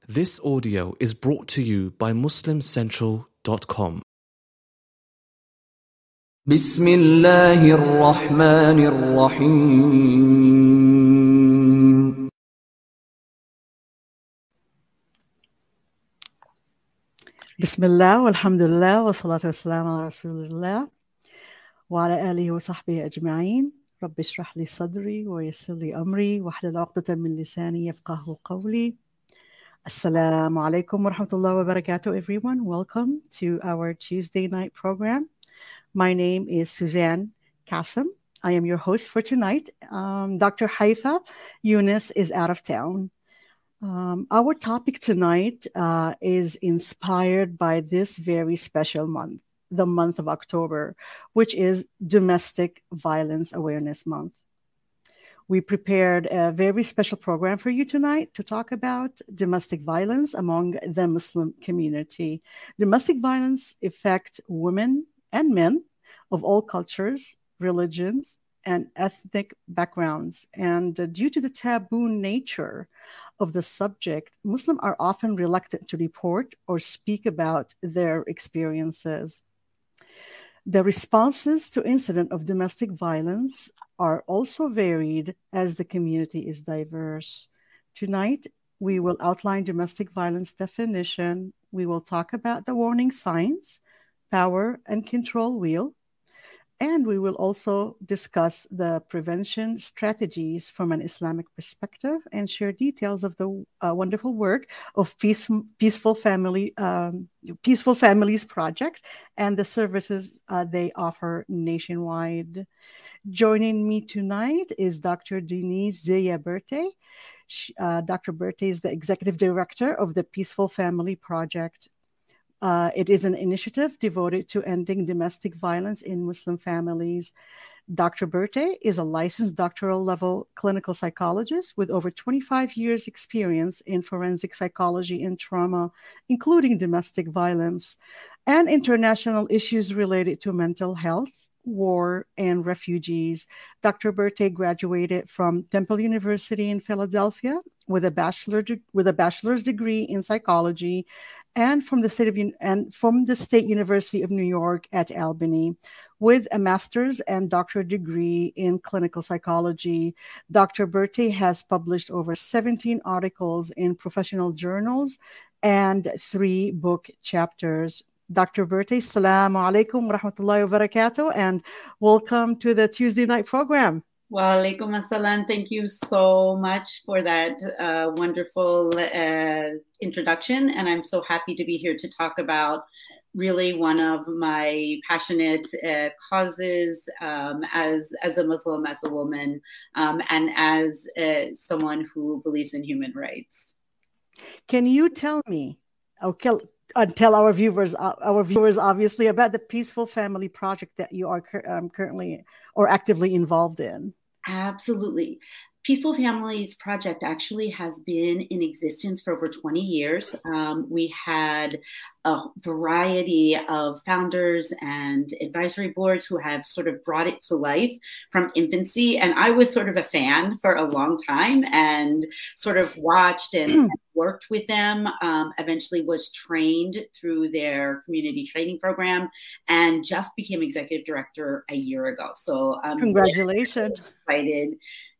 This audio is brought to you by MuslimCentral.com. بسم الله الرحمن الرحيم. Bismillah, walhamdulillah, wa salatu wassalamu ala rasulillah, wa ala alihi wa sahbihi ajma'in. Rabbi shrah li sadri wa yassir li amri wa hlul 'uqdatan min lisani yafqahu qawli. Assalamu alaikum wa rahmatullahi wa barakatuh, everyone. Welcome to our Tuesday night program. My name is Suzanne Qasim. I am your host for tonight. Dr. Haifa Yunus is out of town. Our topic tonight is inspired by this very special month, the month of October, which is Domestic Violence Awareness Month. We prepared a very special program for you tonight to talk about domestic violence among the Muslim community. Domestic violence affects women and men of all cultures, religions, and ethnic backgrounds. And due to the taboo nature of the subject, Muslims are often reluctant to report or speak about their experiences. The responses to incidents of domestic violence are also varied as the community is diverse. Tonight, we will outline domestic violence definition. We will talk about the warning signs, power and control wheel, and we will also discuss the prevention strategies from an Islamic perspective and share details of the wonderful work of Peaceful Families Project and the services they offer nationwide. Joining me tonight is Dr. Denise Zia Berthe. Dr. Berthe is the Executive Director of the Peaceful Family Project. It is an initiative devoted to ending domestic violence in Muslim families. Dr. Berthe is a licensed doctoral level clinical psychologist with over 25 years experience in forensic psychology and trauma, including domestic violence and international issues related to mental health, war, and refugees. Dr. Berthe graduated from Temple University in Philadelphia with a bachelor's degree in psychology, and from the State University of New York at Albany, with a master's and doctorate degree in clinical psychology. Dr. Berthe has published over 17 articles in professional journals and 3 book chapters. Dr. Berthe, Assalamu alaikum wa rahmatullahi wa barakatuh, and welcome to the Tuesday night program. Wa alaikum assalam. Thank you so much for that wonderful introduction. And I'm so happy to be here to talk about really one of my passionate causes as a Muslim, as a woman, and as someone who believes in human rights. Can you tell me, tell our viewers obviously about the Peaceful Family Project that you are currently or actively involved in? Absolutely. Peaceful Families Project actually has been in existence for over 20 years. We had a variety of founders and advisory boards who have sort of brought it to life from infancy. And I was sort of a fan for a long time and sort of watched and worked with them, eventually was trained through their community training program and just became executive director a year ago. So congratulations. Very excited.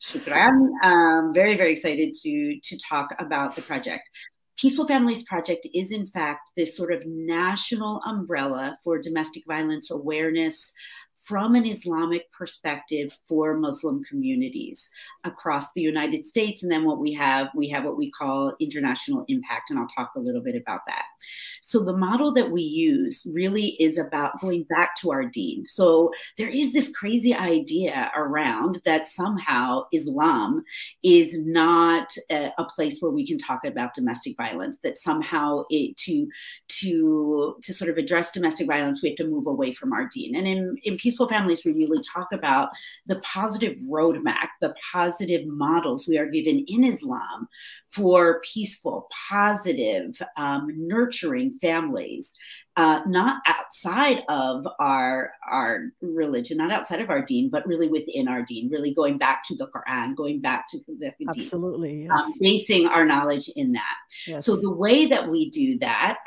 Shukran. Very, very excited to talk about the project. Peaceful Families Project is, in fact, this sort of national umbrella for domestic violence awareness from an Islamic perspective for Muslim communities across the United States. And then what we have what we call international impact. And I'll talk a little bit about that. So the model that we use really is about going back to our deen. So there is this crazy idea around that somehow Islam is not a place where we can talk about domestic violence, that somehow to sort of address domestic violence, we have to move away from our deen. And in Peaceful Peaceful Families, we really talk about the positive roadmap, the positive models we are given in Islam for peaceful, positive, nurturing families, not outside of our religion, not outside of our deen, but really within our deen, really going back to the Quran, going back to the deen. Absolutely, yes. Basing our knowledge in that. Yes. So the way that we do that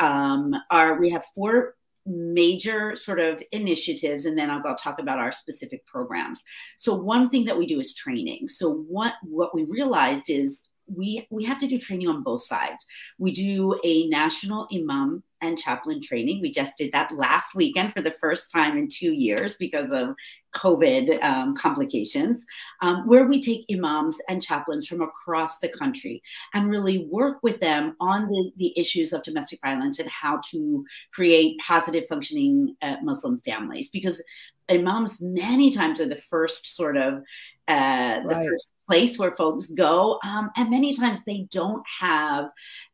we have 4 major sort of initiatives, and then I'll talk about our specific programs. So one thing that we do is training. So what we realized is we have to do training on both sides. We do a national imam and chaplain training. We just did that last weekend for the first time in 2 years because of COVID complications, where we take imams and chaplains from across the country and really work with them on the issues of domestic violence and how to create positive functioning Muslim families. Because imams many times are the first sort of the first place where folks go. And many times they don't have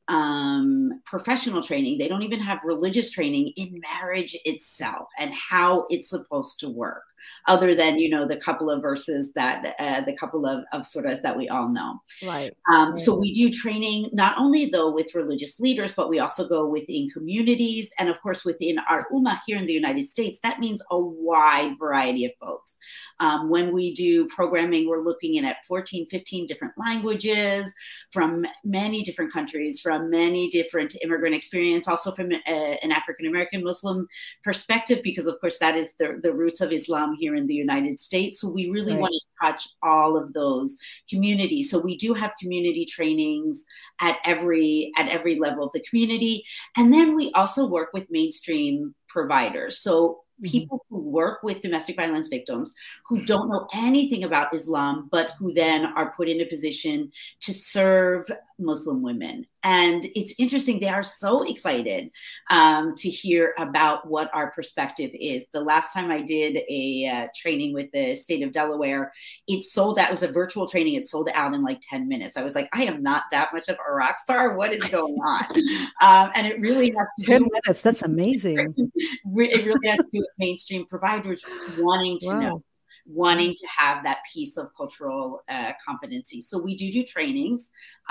professional training. They don't even have religious training in marriage itself and how it's supposed to work, other than, the couple of verses that, the couple of surahs that we all know. Right. So we do training, not only though with religious leaders, but we also go within communities. And of course, within our ummah here in the United States, that means a wide variety of folks. When we do programming, we're looking at 14, 15 different languages from many different countries, from many different immigrant experience, also from an African-American Muslim perspective, because of course that is the roots of Islam here in the United States. So we really want to touch all of those communities. So we do have community trainings at every level of the community. And then we also work with mainstream providers. So people who work with domestic violence victims who don't know anything about Islam, but who then are put in a position to serve Muslim women. And it's interesting, they are so excited to hear about what our perspective is. The last time I did a training with the state of Delaware, it sold out. It was a virtual training. It sold out in like 10 minutes. I was like, I am not that much of a rock star. What is going on? And it really has to 10 minutes. That's amazing. It really has to do with mainstream providers wanting to know, wanting to have that piece of cultural competency. So we do trainings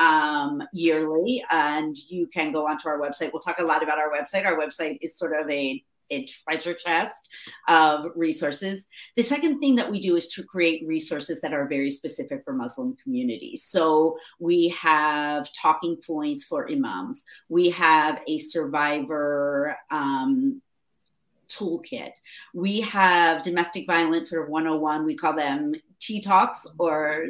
yearly, and you can go onto our website. We'll talk a lot about our website. Our website is sort of a treasure chest of resources. The second thing that we do is to create resources that are very specific for Muslim communities. So we have talking points for imams. We have a survivor toolkit. We have domestic violence sort of 101. We call them tea talks or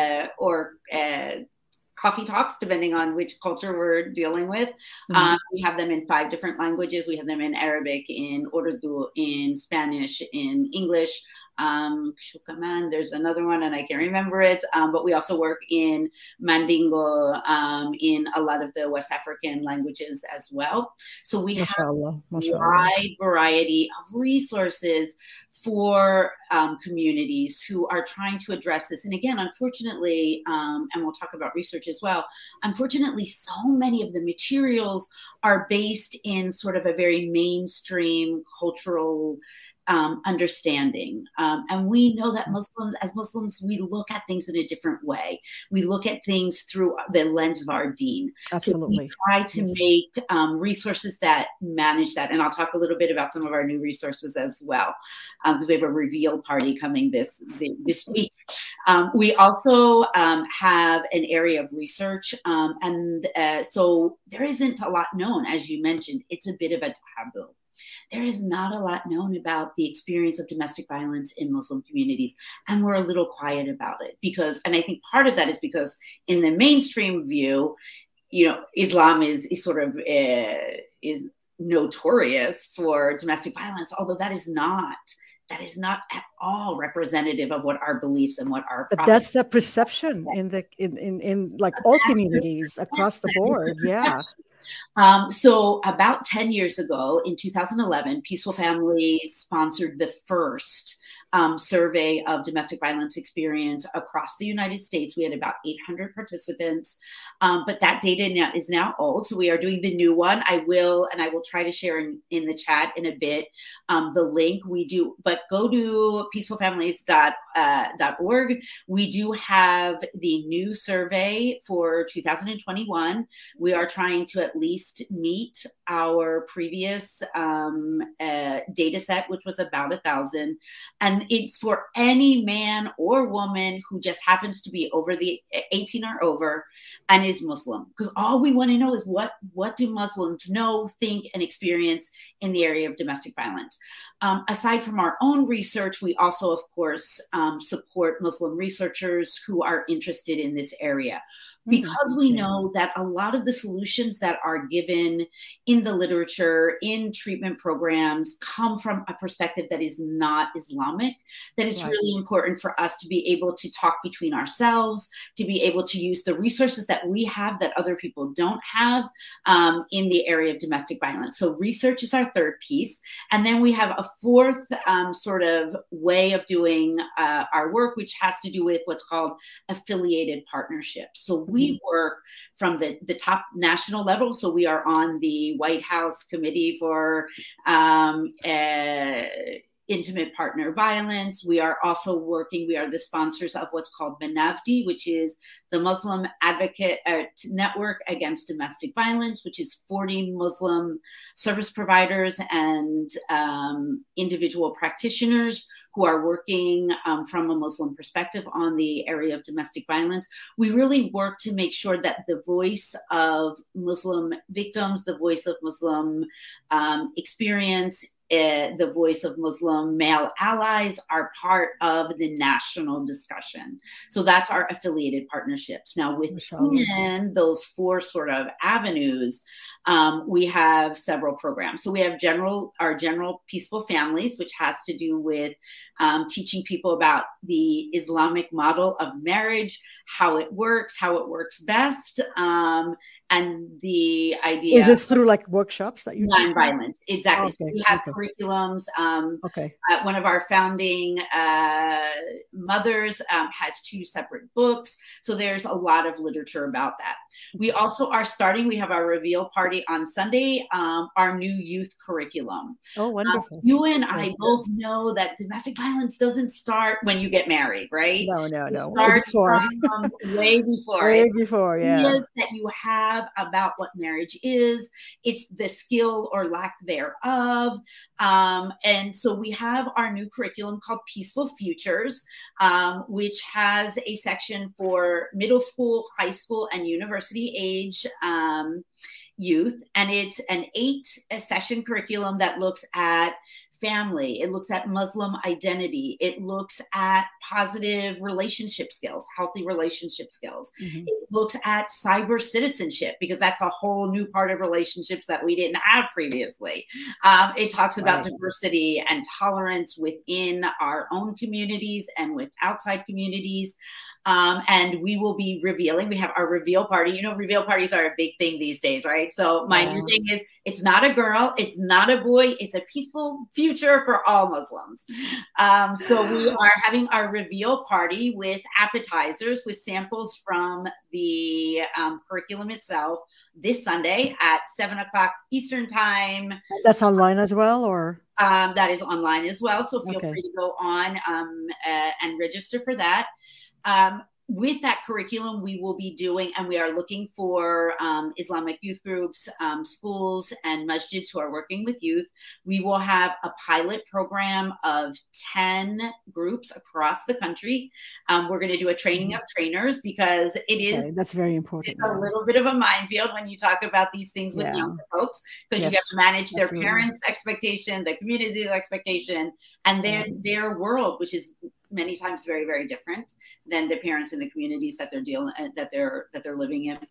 coffee talks, depending on which culture we're dealing with. We have them in 5 different languages. We have them in Arabic, in Urdu, in Spanish, in English. Shukaman, there's another one and I can't remember it, but we also work in Mandingo, in a lot of the West African languages as well. So we have a wide variety of resources for communities who are trying to address this. And again, unfortunately, and we'll talk about research as well, unfortunately, so many of the materials are based in sort of a very mainstream cultural understanding. And we know that as Muslims, we look at things in a different way. We look at things through the lens of our deen. Absolutely. So we try to make resources that manage that. And I'll talk a little bit about some of our new resources as well, because we have a reveal party coming this week. We also have an area of research. So there isn't a lot known, as you mentioned. It's a bit of a taboo. There is not a lot known about the experience of domestic violence in Muslim communities, and we're a little quiet about it and I think part of that is because in the mainstream view, Islam is sort of is notorious for domestic violence, although that is not at all representative of what our beliefs and what our. But that's the perception in like all communities across the board. Yeah. So about 10 years ago, in 2011, Peaceful Families sponsored the first survey of domestic violence experience across the United States. We had about 800 participants, but that data is now old. So we are doing the new one. I will try to share in the chat in a bit the link we do, but go to peacefulfamilies.org. We do have the new survey for 2021. We are trying to at least meet our previous data set, which was about 1,000. And it's for any man or woman who just happens to be over the 18 or over and is Muslim. Because all we want to know is what do Muslims know, think, and experience in the area of domestic violence. Aside from our own research, we also, of course, support Muslim researchers who are interested in this area. Because we know that a lot of the solutions that are given in the literature, in treatment programs, come from a perspective that is not Islamic, that it's really important for us to be able to talk between ourselves, to be able to use the resources that we have that other people don't have in the area of domestic violence. So research is our third piece. And then we have a fourth sort of way of doing our work, which has to do with what's called affiliated partnerships. So we work from the top national level. So we are on the White House Committee for Intimate Partner Violence. We are also working, we are the sponsors of what's called MANAVDI, which is the Muslim Advocate Network Against Domestic Violence, which is 40 Muslim service providers and individual practitioners who are working from a Muslim perspective on the area of domestic violence. We really work to make sure that the voice of Muslim victims, the voice of Muslim experience, the voice of Muslim male allies are part of the national discussion. So that's our affiliated partnerships. Now, within those four sort of avenues, we have several programs. So we have our general Peaceful Families, which has to do with teaching people about the Islamic model of marriage, how it works best, and the idea. Is this through like workshops that you do? Nonviolence, exactly. Okay. So we have curriculums. One of our founding mothers has 2 separate books. So there's a lot of literature about that. We also are starting, we have our reveal party on Sunday, our new youth curriculum. Oh, wonderful. You and I both know that domestic violence doesn't start when you get married, right? No. It starts from way before. Way before, yeah. Ideas that you have about what marriage is. It's the skill or lack thereof. And so we have our new curriculum called Peaceful Futures, which has a section for middle school, high school, and university age youth. And it's an 8-session curriculum that looks at family. It looks at Muslim identity. It looks at positive relationship skills, healthy relationship skills. Mm-hmm. It looks at cyber citizenship, because that's a whole new part of relationships that we didn't have previously. It talks about diversity and tolerance within our own communities and with outside communities. And we will be revealing, we have our reveal party. You know, reveal parties are a big thing these days, right? So my new thing is, it's not a girl, it's not a boy, it's a peaceful future for all Muslims. So we are having our reveal party with appetizers, with samples from the curriculum itself this Sunday at 7:00 Eastern time. That's online as well, or? That is online as well. So feel free to go on and register for that. With that curriculum, we will be doing, and we are looking for Islamic youth groups, schools, and masjids who are working with youth. We will have a pilot program of 10 groups across the country. We're going to do a training of trainers, because it is that's very important. It's a little bit of a minefield when you talk about these things with younger folks, because you have to manage their parents' expectation, the community's expectation, and their world, which is many times very, very different than the parents in the communities that they're living in.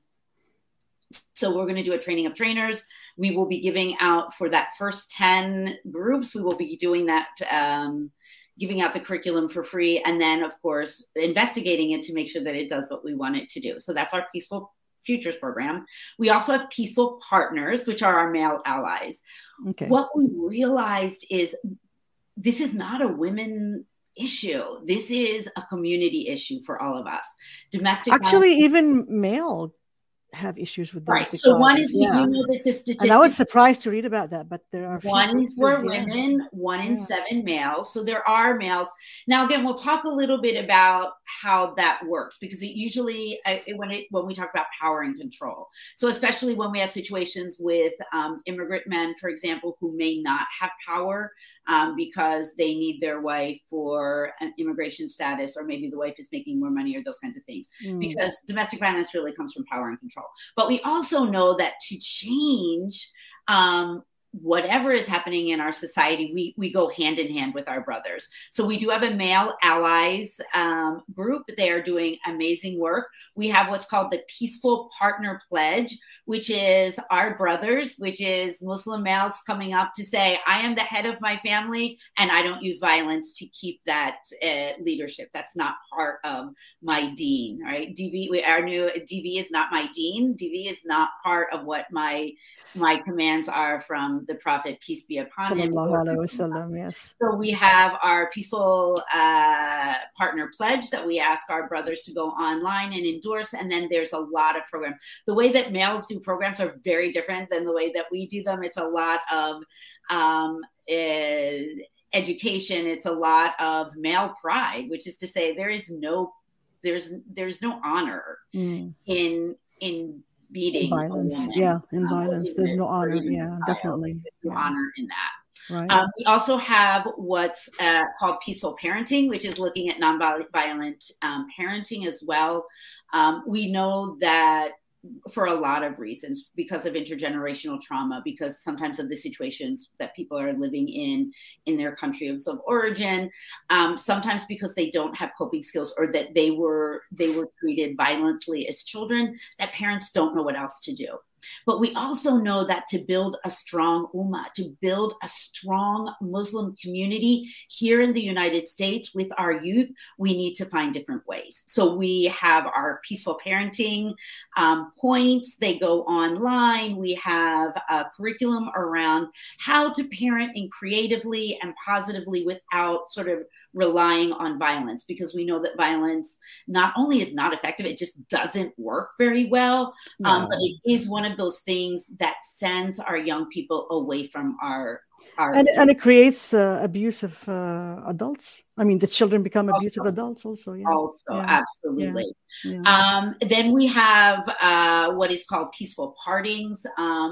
So we're going to do a training of trainers. We will be giving out, for that first 10 groups, we will be doing that, giving out the curriculum for free. And then, of course, investigating it to make sure that it does what we want it to do. So that's our Peaceful Futures program. We also have Peaceful Partners, which are our male allies. Okay. What we realized is this is not a women issue. This is a community issue for all of us. Domestic Actually, violence, even male have issues with right. domestic So violence. one is, we do know that the statistics. And I was surprised to read about that, but there are one were yeah. women, 1 in 7 males. So there are males. Now, again, we'll talk a little bit about how that works, because it usually, when we talk about power and control. So especially when we have situations with immigrant men, for example, who may not have power because they need their wife for an immigration status, or maybe the wife is making more money, or those kinds of things. Because domestic violence really comes from power and control. But we also know that to change whatever is happening in our society, we go hand in hand with our brothers. So we do have a male allies group. They are doing amazing work. We have what's called the Peaceful Partner Pledge, which is our brothers, which is Muslim males coming up to say, I am the head of my family and I don't use violence to keep that leadership. That's not part of my deen, right? Our new DV is not my deen. DV is not part of what my commands are from the Prophet, peace be upon him. Yes. So we have our Peaceful Partner Pledge that we ask our brothers to go online and endorse. And then there's a lot of programs. The way that males do programs are very different than the way that we do them. It's a lot of education. It's a lot of male pride, which is to say there's no honor in beating violence. In violence, there's no honor. Yeah, definitely. No honor in that. Right. We also have what's called Peaceful Parenting, which is looking at nonviolent parenting as well. We know that for a lot of reasons, because of intergenerational trauma, because sometimes of the situations that people are living in their country of origin, sometimes because they don't have coping skills, or that they were treated violently as children, that parents don't know what else to do. But we also know that to build a strong ummah, to build a strong Muslim community here in the United States with our youth, we need to find different ways. So we have our peaceful parenting points. They go online. We have a curriculum around how to parent in creatively and positively without sort of relying on violence, because we know that violence not only is not effective, it just doesn't work very well. But it is one of those things that sends our young people away from our and it creates abusive adults. I mean, the children become abusive adults also. Absolutely. Then we have what is called peaceful partings.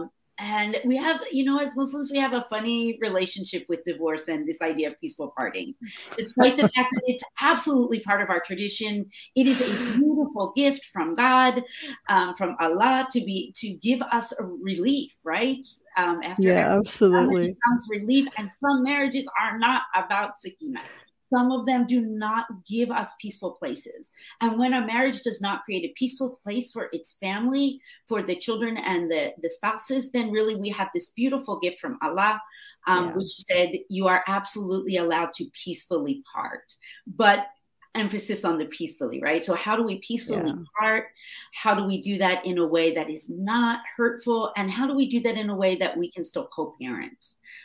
And we have, as Muslims, we have a funny relationship with divorce and this idea of peaceful partings. Despite the fact that it's absolutely part of our tradition, it is a beautiful gift from God, from Allah, to give us a relief, right? Absolutely. It comes relief, and some marriages are not about sakina. Some of them do not give us peaceful places. And when a marriage does not create a peaceful place for its family, for the children and the spouses, then really we have this beautiful gift from Allah, which said you are absolutely allowed to peacefully part. But emphasis on the peacefully, right? So how do we peacefully part? How do we do that in a way that is not hurtful? And how do we do that in a way that we can still co-parent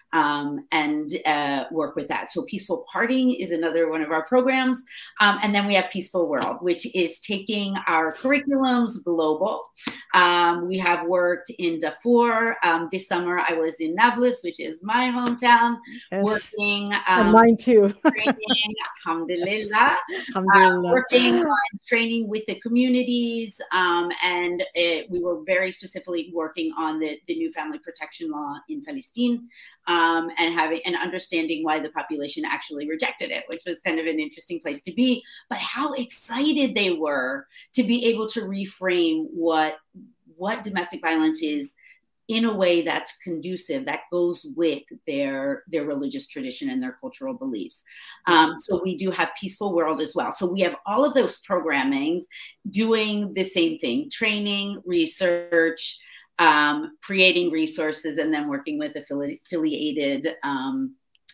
and work with that? So Peaceful Parting is another one of our programs. And then we have Peaceful World, which is taking our curriculums global. We have worked in Darfur. This summer I was in Nablus, which is my hometown, working. And mine too. Training, alhamdulillah. Working on training with the communities, and we were very specifically working on the new family protection law in Palestine, and having an understanding why the population actually rejected it, which was kind of an interesting place to be, but how excited they were to be able to reframe what domestic violence is in a way that's conducive, that goes with their religious tradition and their cultural beliefs. So we do have Peaceful World as well. So we have all of those programmings doing the same thing: training, research, creating resources, and then working with affiliated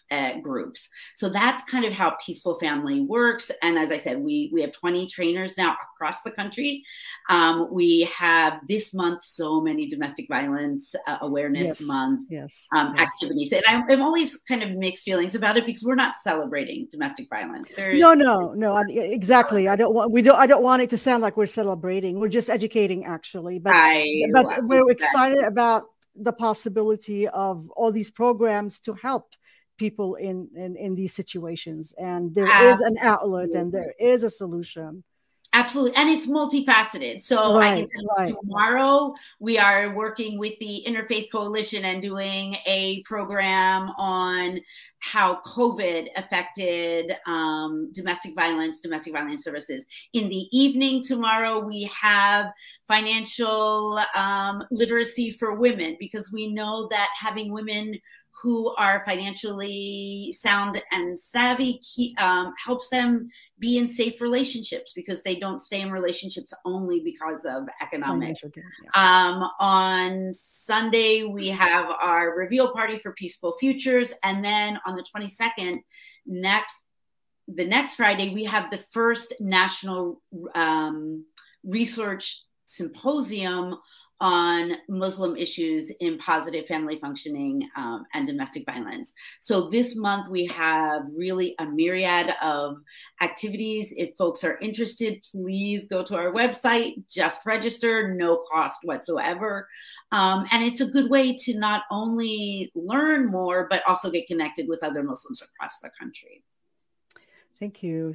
groups. So that's kind of how Peaceful Family works. And as I said, we have 20 trainers now across the country. We have this month so many domestic violence awareness month activities. And I'm always kind of mixed feelings about it because we're not celebrating domestic violence. No, exactly. I don't want it to sound like we're celebrating. We're just educating, actually. But we're excited about the possibility of all these programs to help people in these situations. And there is an outlet and there is a solution. Absolutely. And it's multifaceted. So I can tell you tomorrow we are working with the Interfaith Coalition and doing a program on how COVID affected domestic violence services. In the evening tomorrow, we have financial literacy for women, because we know that having women who are financially sound and savvy helps them be in safe relationships, because they don't stay in relationships only because of economic. On Sunday, we have our reveal party for Peaceful Futures. And then on the 22nd, the next Friday, we have the first national research symposium on Muslim issues in positive family functioning and domestic violence. So this month we have really a myriad of activities. If folks are interested, please go to our website, just register, no cost whatsoever. And it's a good way to not only learn more, but also get connected with other Muslims across the country. Thank you.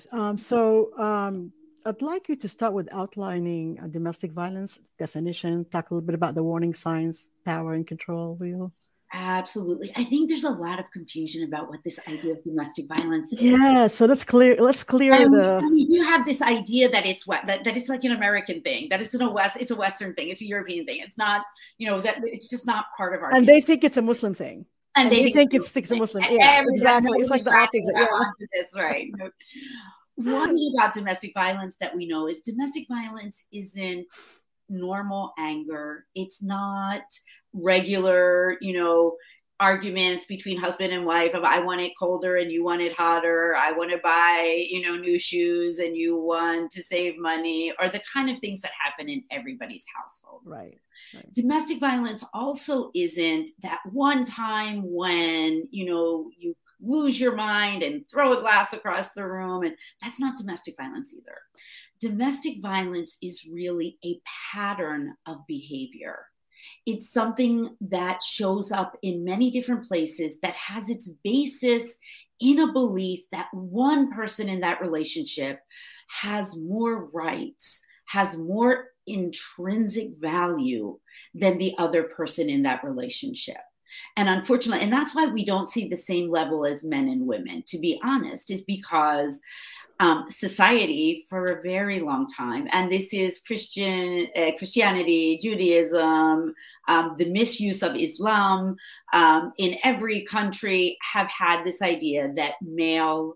I'd like you to start with outlining a domestic violence definition, talk a little bit about the warning signs, power and control wheel. Absolutely. I think there's a lot of confusion about what this idea of domestic violence is. Yeah, so let's clear we do have this idea that it's that it's like an American thing, that it's it's a Western thing, it's a European thing. It's not, that it's just not part of our And they think it's a Muslim thing. And they think it's a Muslim. Yeah, exactly. It's like the opposite. Yeah. This, right. One thing about domestic violence that we know is domestic violence isn't normal anger. It's not regular, arguments between husband and wife of I want it colder and you want it hotter. I want to buy, new shoes and you want to save money, or the kind of things that happen in everybody's household. Right. Domestic violence also isn't that one time when, you lose your mind and throw a glass across the room. And that's not domestic violence either. Domestic violence is really a pattern of behavior. It's something that shows up in many different places that has its basis in a belief that one person in that relationship has more rights, has more intrinsic value than the other person in that relationship. And unfortunately, and that's why we don't see the same level as men and women, to be honest, is because society for a very long time, and this is Christianity, Judaism, the misuse of Islam in every country, have had this idea that maleness,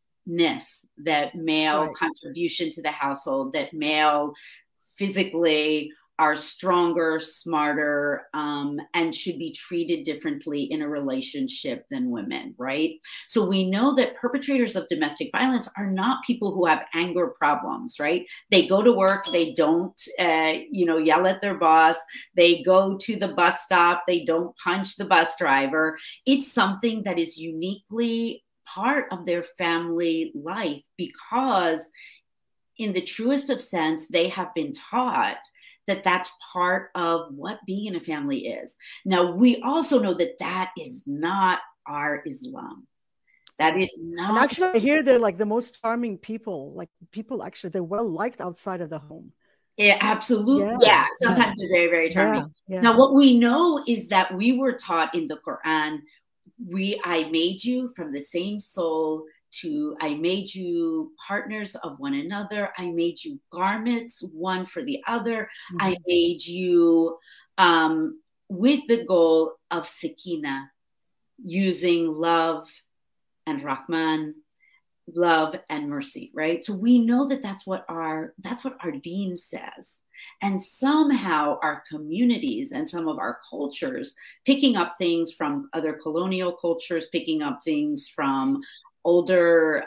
that male contribution to the household, that male physically are stronger, smarter, and should be treated differently in a relationship than women, right? So we know that perpetrators of domestic violence are not people who have anger problems, right? They go to work, they don't, yell at their boss, they go to the bus stop, they don't punch the bus driver. It's something that is uniquely part of their family life, because in the truest of sense, they have been taught that that's part of what being in a family is. Now, we also know that that is not our Islam. That is not. And actually, I hear they're like the most charming people. Like people, actually, they're well liked outside of the home. Yeah, absolutely. Yeah. Sometimes they're very, very charming. Yeah. Now, what we know is that we were taught in the Quran, I made you from the same soul, I made you partners of one another. I made you garments, one for the other. Mm-hmm. I made you with the goal of sakina, using love and Rahman love, and mercy, right? So we know that that's what our deen says. And somehow our communities and some of our cultures, picking up things from other colonial cultures, picking up things from older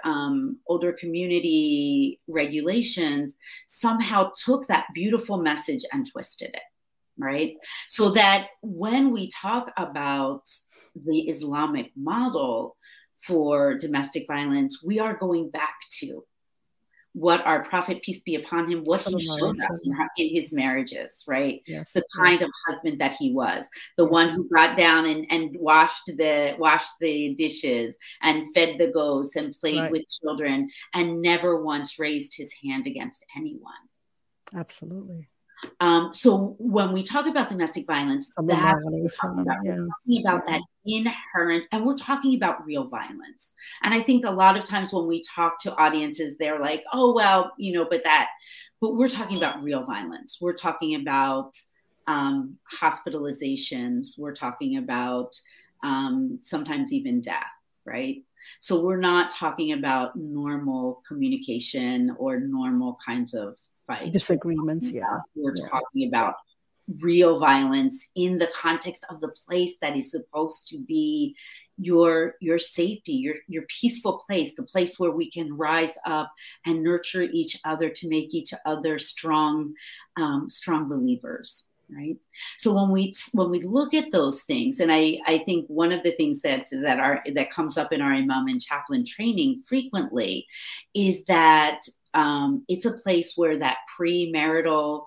community regulations, somehow took that beautiful message and twisted it, right? So that when we talk about the Islamic model for domestic violence, we are going back to what our Prophet, peace be upon him, what he showed us in his marriages, right? Yes, the kind of husband that he was, the one who got down and washed the dishes and fed the goats and played with children and never once raised his hand against anyone. Absolutely. So when we talk about domestic violence, that's what we're talking about. We're talking about that inherent, and we're talking about real violence. And I think a lot of times when we talk to audiences, they're like, oh, well, but we're talking about real violence. We're talking about hospitalizations. We're talking about sometimes even death, right? So we're not talking about normal communication or normal kinds of fights. Disagreements, We're talking about real violence in the context of the place that is supposed to be your safety, your peaceful place, the place where we can rise up and nurture each other to make each other strong believers, right? So when we look at those things, and I think one of the things that comes up in our imam and chaplain training frequently is that it's a place where that premarital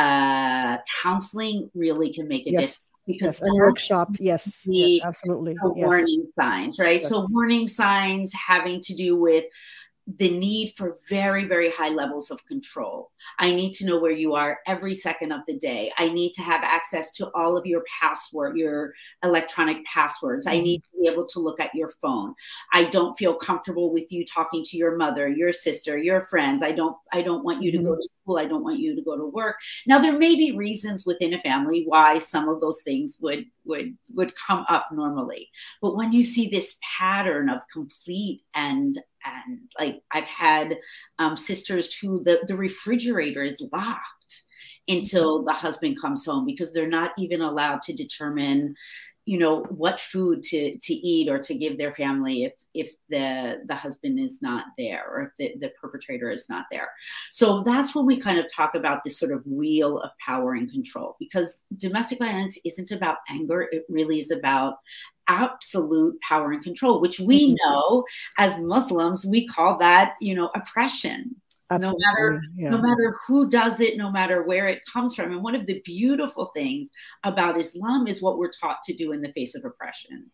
counseling really can make a difference. Because and workshops, yes, absolutely. Warning signs, right? Yes. So warning signs having to do with the need for very, very high levels of control. I need to know where you are every second of the day. I need to have access to all of your electronic passwords. I need to be able to look at your phone. I don't feel comfortable with you talking to your mother, your sister, your friends. I don't want you to go to school. I don't want you to go to work. Now, there may be reasons within a family why some of those things would come up normally. But when you see this pattern of complete and like I've had sisters who the refrigerator is locked until the husband comes home because they're not even allowed to determine, what food to eat or to give their family if the husband is not there or if the perpetrator is not there. So that's when we kind of talk about this sort of wheel of power and control, because domestic violence isn't about anger. It really is about absolute power and control, which we know as Muslims, we call that, oppression. Absolutely. No matter who does it, no matter where it comes from. And one of the beautiful things about Islam is what we're taught to do in the face of oppression.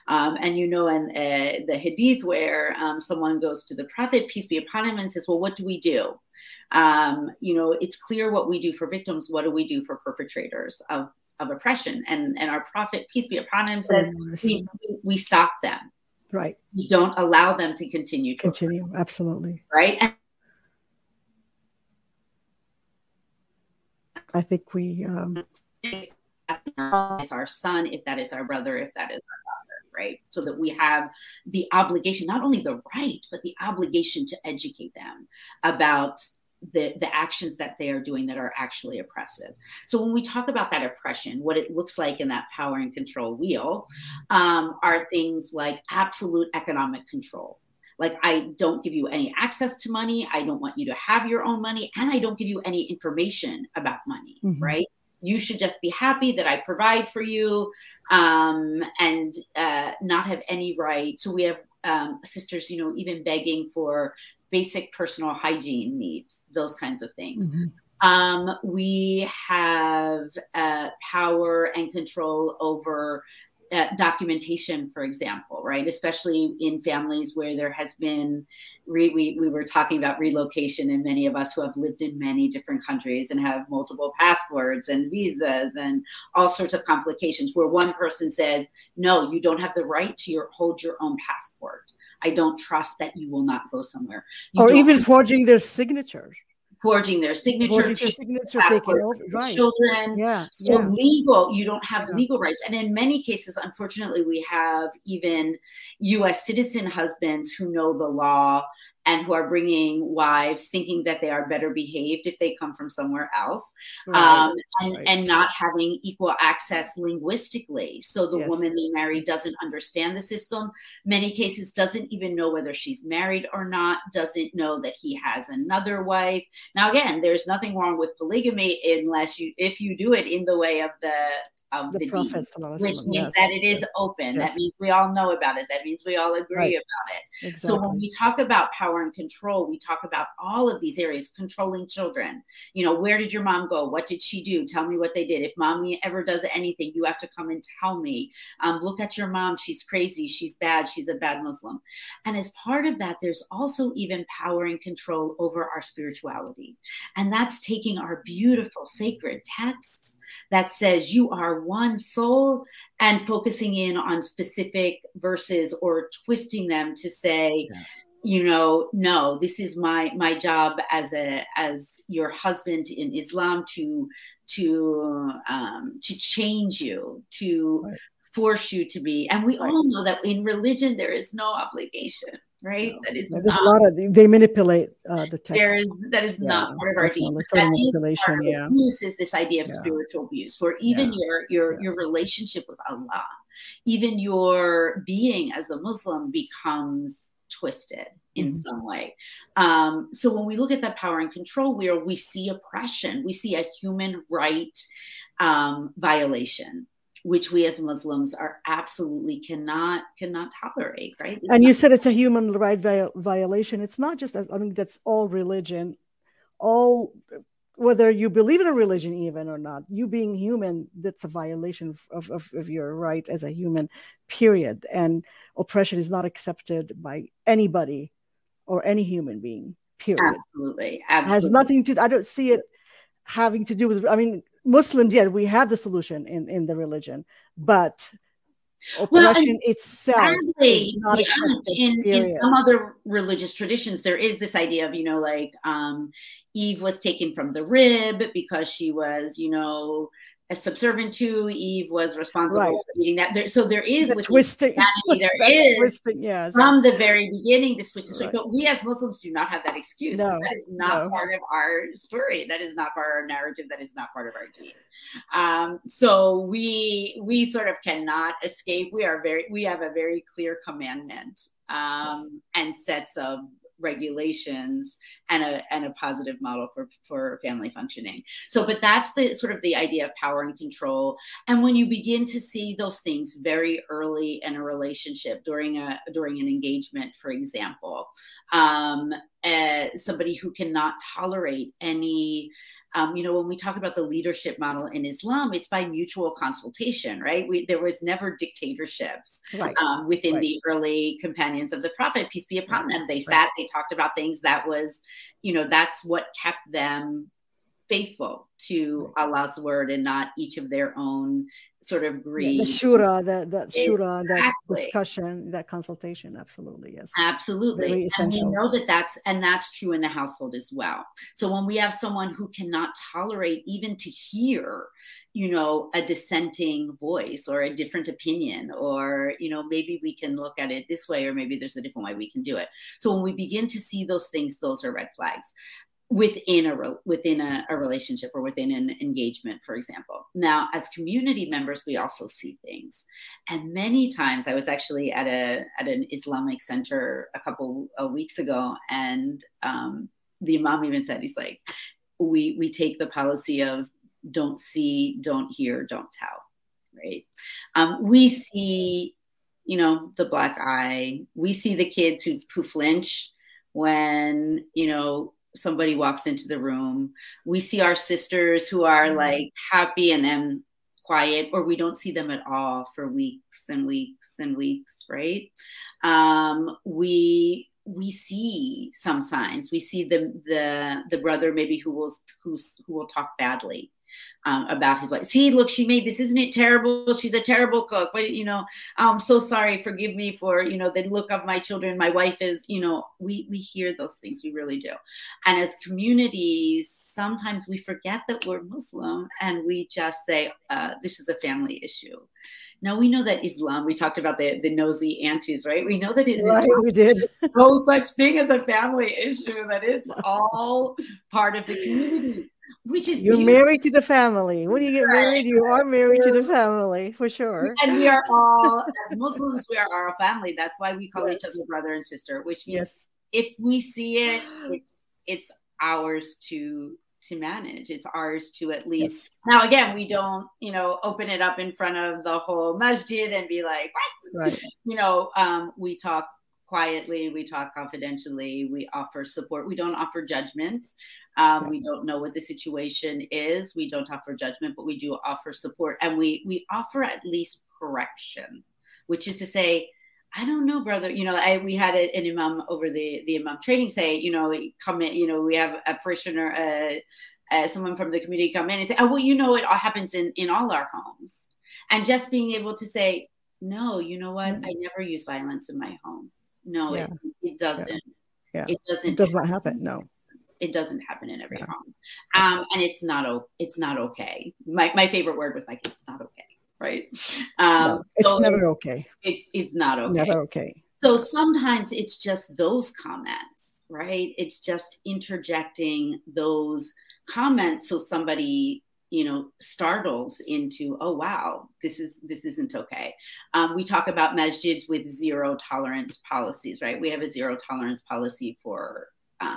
And the hadith where someone goes to the Prophet, peace be upon him, and says, well, what do we do? It's clear what we do for victims. What do we do for perpetrators of oppression? And our Prophet, peace be upon him, said, we stop them. Right. We don't allow them to continue. Absolutely. Right. I think we if that is our son, if that is our brother, if that is our father, right? So that we have the obligation, not only the right, but the obligation to educate them about the actions that they are doing that are actually oppressive. So when we talk about that oppression, what it looks like in that power and control wheel are things like absolute economic control. Like, I don't give you any access to money. I don't want you to have your own money. And I don't give you any information about money, right? You should just be happy that I provide for you and not have any right. So we have sisters, even begging for basic personal hygiene needs, those kinds of things. We have power and control over documentation, for example, right? Especially in families where there has been, we were talking about relocation, and many of us who have lived in many different countries and have multiple passports and visas and all sorts of complications, where one person says, no, you don't have the right to hold your own passport. I don't trust that you will not go somewhere. Or even forging their signatures. forging their signature, taking passport over, for right? children. Yeah. So legal, you don't have Yeah. legal rights. And in many cases, unfortunately, we have even U.S. citizen husbands who know the law and who are bringing wives thinking that they are better behaved if they come from somewhere else, Right. and not having equal access linguistically. So the Yes. woman they marry doesn't understand the system. Many cases doesn't even know whether she's married or not, doesn't know that he has another wife. Now, again, there's nothing wrong with polygamy if you do it in the way of the Prophet, deed, which means that it is open. Yes. That means we all know about it. That means we all agree about it. Exactly. So when we talk about power and control, we talk about all of these areas, controlling children. You know, where did your mom go? What did she do? Tell me what they did. If mommy ever does anything, you have to come and tell me. Look at your mom. She's crazy. She's bad. She's a bad Muslim. And as part of that, there's also even power and control over our spirituality. And that's taking our beautiful sacred texts that says you are one soul and focusing in on specific verses or twisting them to say, you know, no, this is my job as your husband in Islam to change you, to force you to be. And we all know that in religion there is no obligation, right? No. That is there's a lot of they manipulate the text. That is not part of our deen. Total manipulation. Abuse is this idea of spiritual abuse, where even your relationship with Allah, even your being as a Muslim becomes twisted in some way. So when we look at that power and control, where we see oppression, we see a human right violation, which we as Muslims are absolutely cannot tolerate, right? And you said it's a human right violation. It's not just, I mean, that's all religion, whether you believe in a religion even or not, you being human, that's a violation of your right as a human, period. And oppression is not accepted by anybody or any human being, period. Absolutely. It has nothing to, I don't see it having to do with, I mean, Muslims, we have the solution in the religion, but oppression itself is not accepted. In some other religious traditions, there is this idea of, you know, like Eve was taken from the rib because she was, you know, a subservient to Eve, was responsible for eating that. So there is the twisting. Twisting, yes. From the very beginning, this twisted story. But we as Muslims do not have that excuse. No, that is not part of our story. That is not part of our narrative. That is not part of our deen. So we sort of cannot escape. We have a very clear commandment and sets of regulations and a positive model for family functioning. So, but that's the sort of the idea of power and control. And when you begin to see those things very early in a relationship, during an engagement, for example, somebody who cannot tolerate any you know, when we talk about the leadership model in Islam, it's by mutual consultation, right? There was never dictatorships within the early companions of the Prophet, peace be upon them. They sat, they talked about things that was, you know, that's what kept them faithful to Allah's word and not each of their own sort of greed. The shura, that discussion, that consultation. Absolutely. Yes. Absolutely. Very essential. And we know that's true in the household as well. So when we have someone who cannot tolerate even to hear, you know, a dissenting voice or a different opinion, or, you know, maybe we can look at it this way, or maybe there's a different way we can do it. So when we begin to see those things, those are red flags within a relationship or within an engagement, for example. Now, as community members, we also see things. And many times, I was actually at an Islamic center a couple of weeks ago, and the imam even said, he's like, we take the policy of don't see, don't hear, don't tell, right? We see, you know, the black eye. We see the kids who flinch when, you know, somebody walks into the room. We see our sisters who are like happy and then quiet, or we don't see them at all for weeks and weeks and weeks, right? We see some signs. We see the brother maybe who will talk badly about his wife. See, look, she made this. Isn't it terrible? She's a terrible cook. But, I'm so sorry. Forgive me for, the look of my children. My wife is, we hear those things. We really do. And as communities, sometimes we forget that we're Muslim and we just say, this is a family issue. Now, we know that Islam, we talked about the nosy aunties, right? We know that we did. No such thing as a family issue, that it's all part of the community, which is You're married to the family. When you get married, you are married to the family, for sure. And we are all, as Muslims, we are our family. That's why we call each other brother and sister, which means if we see it, it's ours to manage. It's ours to at least. Now, again, we don't, open it up in front of the whole masjid and be like, what? Right. We talk quietly, we talk confidentially, we offer support. We don't offer judgments. We don't know what the situation is. We don't offer judgment, but we do offer support. And we offer at least correction, which is to say, I don't know, brother. We had an imam over the imam training say, come in, we have a parishioner, someone from the community come in and say, oh, well, it all happens in all our homes. And just being able to say, no, you know what? I never use violence in my home. No, it doesn't. Yeah. It doesn't. It does not happen. No. It doesn't happen in every home. And it's not okay. My favorite word was like, it's not okay. Right. No, it's never okay. It's not okay. Never okay. So sometimes it's just those comments, right? It's just interjecting those comments. So somebody, startles into, oh, wow, this isn't okay. We talk about masjids with zero tolerance policies, right? We have a zero tolerance policy for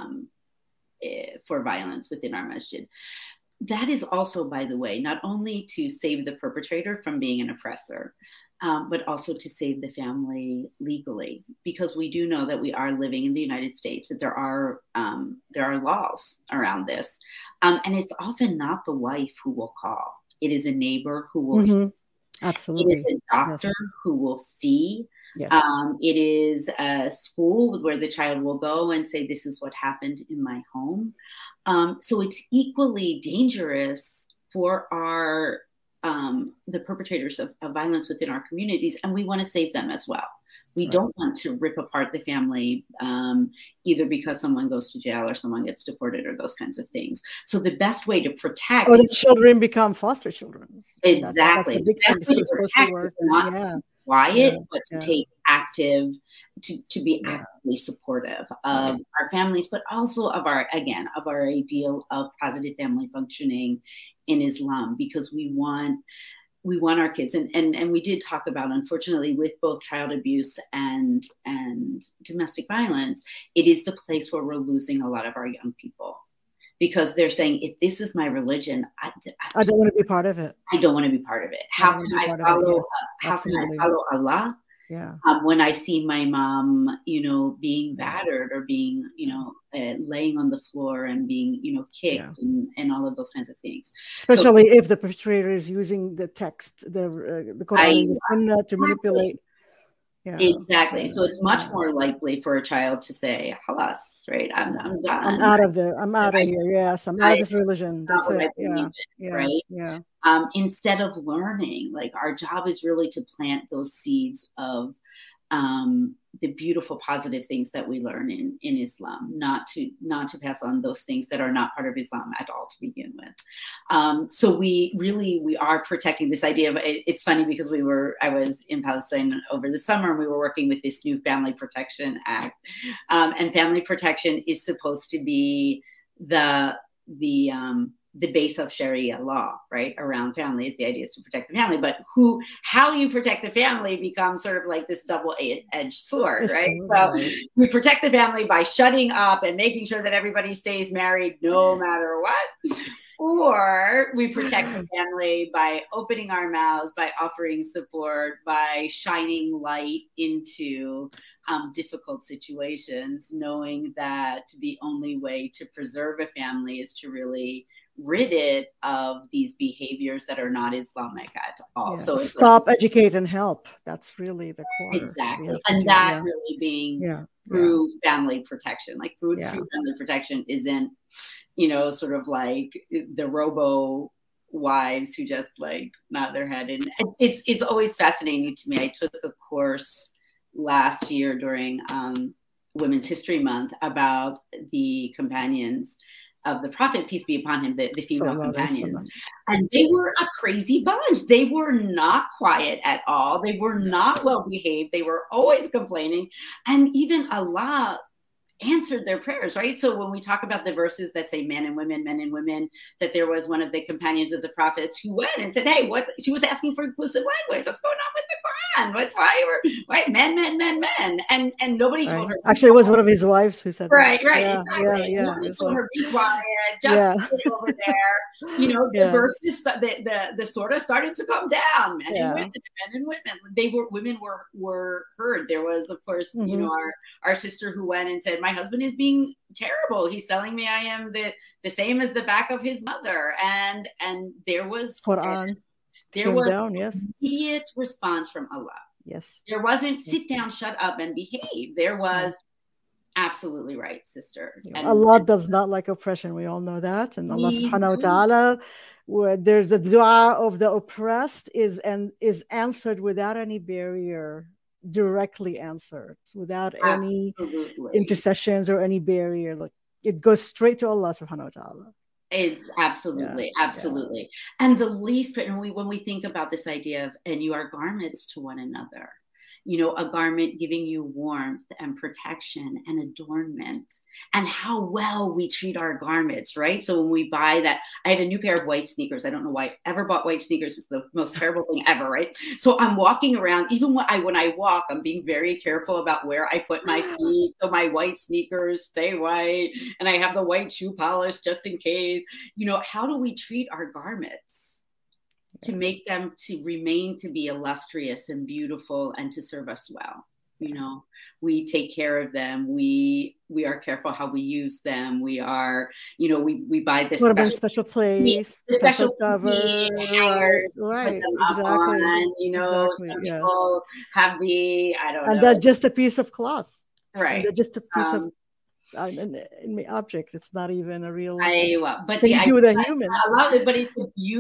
violence within our masjid. That is also, by the way, not only to save the perpetrator from being an oppressor, but also to save the family legally, because we do know that we are living in the United States, that there are laws around this. And it's often not the wife who will call. It is a neighbor who will. Absolutely. It is a doctor who will see. Yes. It is a school where the child will go and say, this is what happened in my home. So it's equally dangerous for the perpetrators of violence within our communities, and we want to save them as well. We don't want to rip apart the family, either because someone goes to jail or someone gets deported or those kinds of things. So the best way to protect, or the children become foster children. Exactly. That's the big thing to protect is not quiet, but to take active, to be actively supportive of our families, but also of our ideal of positive family functioning in Islam, because we want our kids, and we did talk about, unfortunately, with both child abuse and domestic violence, it is the place where we're losing a lot of our young people, because they're saying, if this is my religion, I don't want to be part of it. I don't want to be part of it. How can I follow? How can I follow Allah? Yeah. When I see my mom, being battered or being, laying on the floor and being, kicked and all of those kinds of things. Especially if the perpetrator is using the text, the Quran, the Sunnah to manipulate. Yeah. Exactly. So it's much more likely for a child to say, "Halas," right? I'm done. I'm out of here. Yes, I'm out of this religion. That's it. Right. Yeah. Instead of learning, like, our job is really to plant those seeds of the beautiful, positive things that we learn in Islam, not to pass on those things that are not part of Islam at all to begin with. So we are protecting this idea of it. It's funny because I was in Palestine over the summer, and we were working with this new Family Protection Act, and family protection is supposed to be the base of Sharia law, right, around families. The idea is to protect the family, but how you protect the family becomes sort of like this double-edged sword, right? So we protect the family by shutting up and making sure that everybody stays married no matter what, or we protect the family by opening our mouths, by offering support, by shining light into difficult situations, knowing that the only way to preserve a family is to really rid it of these behaviors that are not Islamic at all. Yeah. So stop, educate, and help. That's really the core. Exactly. And that really being through family protection. Like through family protection isn't, sort of like the robo wives who just like nod their head. And it's always fascinating to me. I took a course last year during Women's History Month about the companions of the Prophet, peace be upon him, the female companions. And they were a crazy bunch. They were not quiet at all. They were not well behaved. They were always complaining. And even Allah answered their prayers, right? So when we talk about the verses that say men and women, that there was one of the companions of the prophets who went and said, hey, she was asking for inclusive language. What's going on with the Quran? Why men? And nobody told her. Actually, it was one of his wives who said right, that. Right, exactly. Yeah, nobody told her, be quiet, just sit over there. The verses, the sort of started to come down. Men and women. Women were heard. There was, of course, our sister who went and said, my husband is being terrible. He's telling me I am the same as the back of his mother. And there was Quran. There was down, yes. immediate response from Allah. Yes. There wasn't sit down, shut up, and behave. There was absolutely right, sister. And Allah does not like oppression. We all know that. And Allah subhanahu wa ta'ala, where there's a dua of the oppressed is answered without any barrier, directly answered, without any intercessions or any barrier. Like it goes straight to Allah subhanahu wa ta'ala. It's absolutely. And the least, when we think about this idea of, and you are garments to one another, a garment giving you warmth and protection and adornment, and how well we treat our garments, right? So when we buy that, I have a new pair of white sneakers. I don't know why I ever bought white sneakers. It's the most terrible thing ever, right? So I'm walking around, even when I walk, I'm being very careful about where I put my feet. So my white sneakers stay white, and I have the white shoe polish just in case. How do we treat our garments to make them to remain to be illustrious and beautiful and to serve us well? We take care of them. We are careful how we use them. We are, we buy this special place, special cover, right? Exactly. People have the, I don't know. And that's just a piece of cloth. Right. And just a piece of object. It's not even a real but thing to do with a human. But it's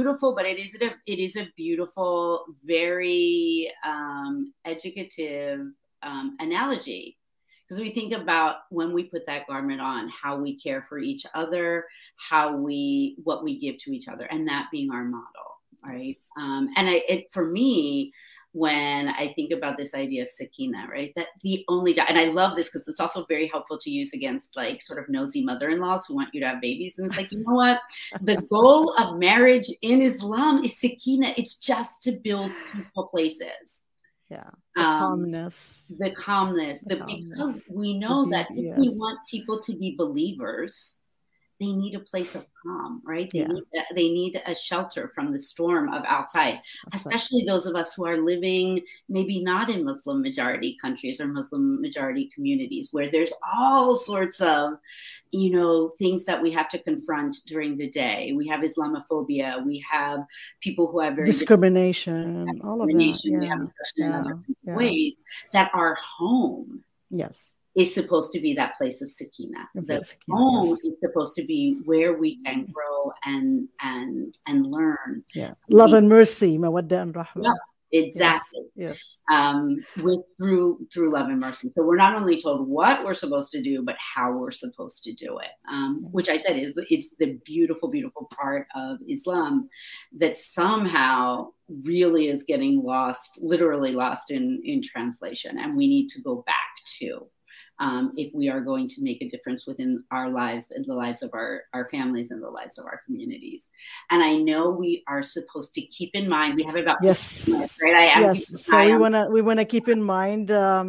it is a beautiful, very educative analogy, because we think about when we put that garment on, how we care for each other, what we give to each other, and that being our model, right? Yes. For me, when I think about this idea of sakina, right, that the only and I love this because it's also very helpful to use against like sort of nosy mother-in-laws who want you to have babies. And it's like, you know what? The goal of marriage in Islam is sakina. It's just to build peaceful places. Yeah. Calmness. Because we know that if we want people to be believers, they need a place of calm, right? They need a shelter from the storm of outside, especially those of us who are living maybe not in Muslim majority countries or Muslim majority communities, where there's all sorts of, things that we have to confront during the day. We have Islamophobia. We have people who have very discrimination, all of that. We have oppression in other ways. That our home. Yes. Is supposed to be that place of sakina. The home is supposed to be where we can grow and learn. Yeah, love and mercy, mawadda and rahmah. Yeah, exactly. Yes. Through love and mercy. So we're not only told what we're supposed to do, but how we're supposed to do it. Which I said it's the beautiful, beautiful part of Islam that somehow really is getting literally lost in translation, and we need to go back to. If we are going to make a difference within our lives and the lives of our families and the lives of our communities. And I know we are supposed to keep in mind, we have about 15 minutes, right? So we wanna keep in mind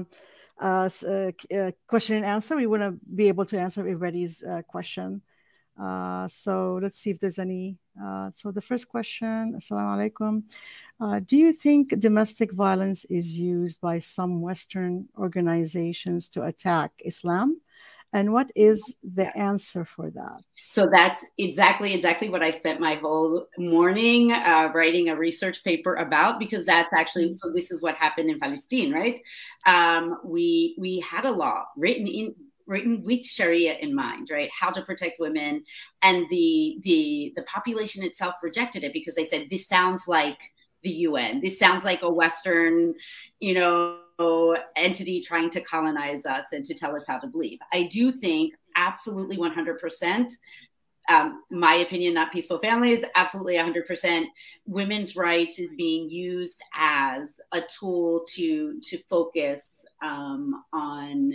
question and answer. We want to be able to answer everybody's question. So let's see if there's any. So the first question, Assalamu alaikum. Do you think domestic violence is used by some Western organizations to attack Islam? And what is the answer for that? So that's exactly what I spent my whole morning writing a research paper about, because that's actually, so this is what happened in Palestine, right? We had a law written written with Sharia in mind, right? How to protect women. And the population itself rejected it because they said, this sounds like the UN. This sounds like a Western, entity trying to colonize us and to tell us how to believe. I do think absolutely 100%. My opinion, not Peaceful Families, absolutely 100%. Women's rights is being used as a tool to focus on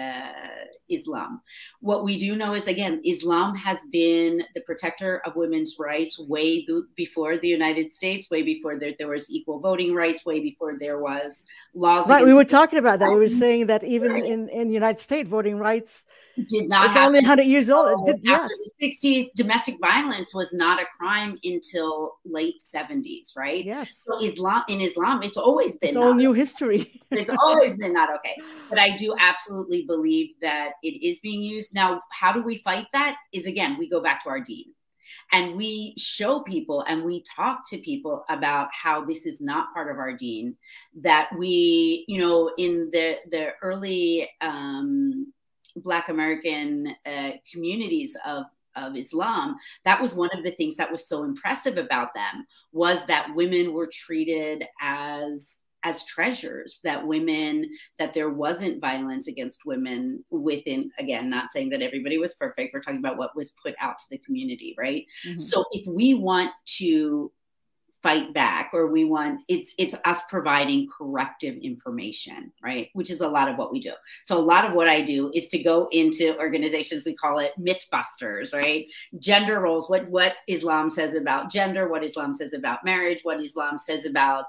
Islam. What we do know is, again, Islam has been the protector of women's rights way before the United States, way before there was equal voting rights, way before there was laws. Right, we were talking about that. We were saying that even in the United States, voting rights did not. It's only 100 years old. After the 60s, domestic violence was not a crime until late 70s, right? Yes. So in Islam, it's always been. It's all new history. It's always been not okay. But I do absolutely believe that it is being used. Now, how do we fight that? Is, again, we go back to our deen. And we show people and we talk to people about how this is not part of our deen, that we, in the early Black American communities of Islam, that was one of the things that was so impressive about them, was that women were treated as treasures, that there wasn't violence against women within, again, not saying that everybody was perfect. We're talking about what was put out to the community, right? Mm-hmm. So if we want to fight back, or it's us providing corrective information, right? Which is a lot of what we do. So a lot of what I do is to go into organizations, we call it Mythbusters, right? Gender roles, what Islam says about gender, what Islam says about marriage, what Islam says about,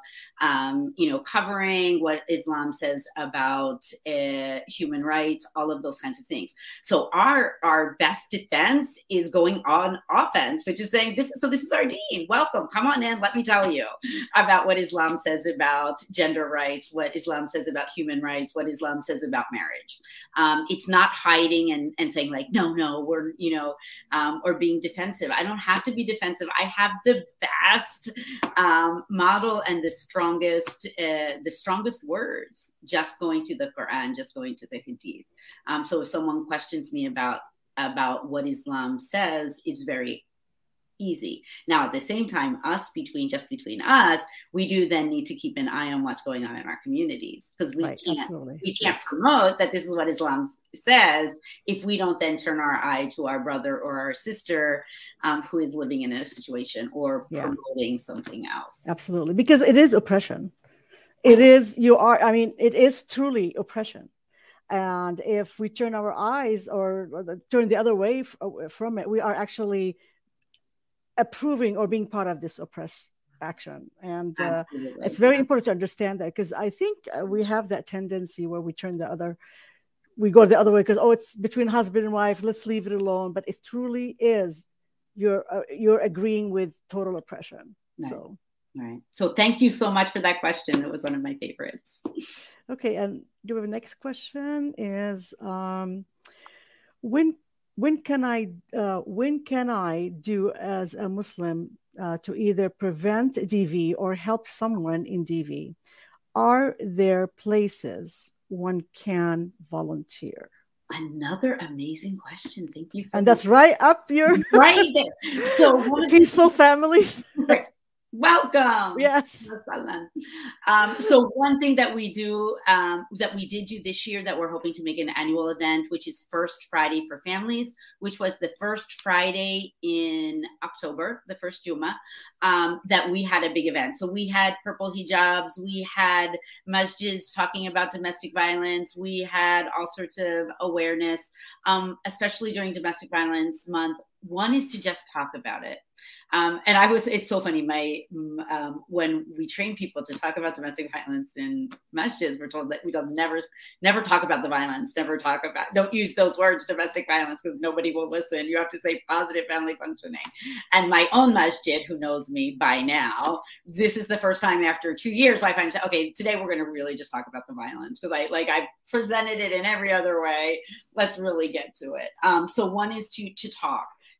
covering, what Islam says about human rights, all of those kinds of things. So our best defense is going on offense, which is saying, this is our deen. Welcome, come on in, let me tell you about what Islam says about gender rights, what Islam says about human rights, what Islam says about marriage. It's not hiding and saying like, no, we're, or being defensive. I don't have to be defensive. I have the best model and the strongest words, just going to the Quran, just going to the Hadith. So if someone questions me about what Islam says, it's very easy. Now, at the same time, between us, we do then need to keep an eye on what's going on in our communities, because we can't promote that this is what Islam says if we don't then turn our eye to our brother or our sister who is living in a situation or promoting something else. Absolutely, because it is oppression. It is truly oppression. And if we turn our eyes or turn the other way from it, we are actually approving or being part of this oppressed action. And it's very important to understand that, because I think we have that tendency where we go the other way because, it's between husband and wife, let's leave it alone. But it truly is, you're agreeing with total oppression. Right. So. All right. So thank you so much for that question. It was one of my favorites. Okay. And do we have a next question is, when can I do as a Muslim to either prevent DV or help someone in DV? Are there places one can volunteer? Another amazing question. Thank you so much. And that's right up your right there. So Peaceful Families. Welcome. Yes. So one thing that we do, that we did do this year, that we're hoping to make an annual event, which is First Friday for Families, which was the first Friday in October, the first Juma, that we had a big event. So we had purple hijabs, we had masjids talking about domestic violence, we had all sorts of awareness, especially during Domestic Violence Month. One is to just talk about it. It's so funny. When we train people to talk about domestic violence in masjids, we're told that we don't never talk about the violence, don't use those words, domestic violence, because nobody will listen. You have to say positive family functioning. And my own masjid, who knows me by now, this is the first time after 2 years where I finally said, okay, today we're going to really just talk about the violence, because I presented it in every other way. Let's really get to it. So one is to talk.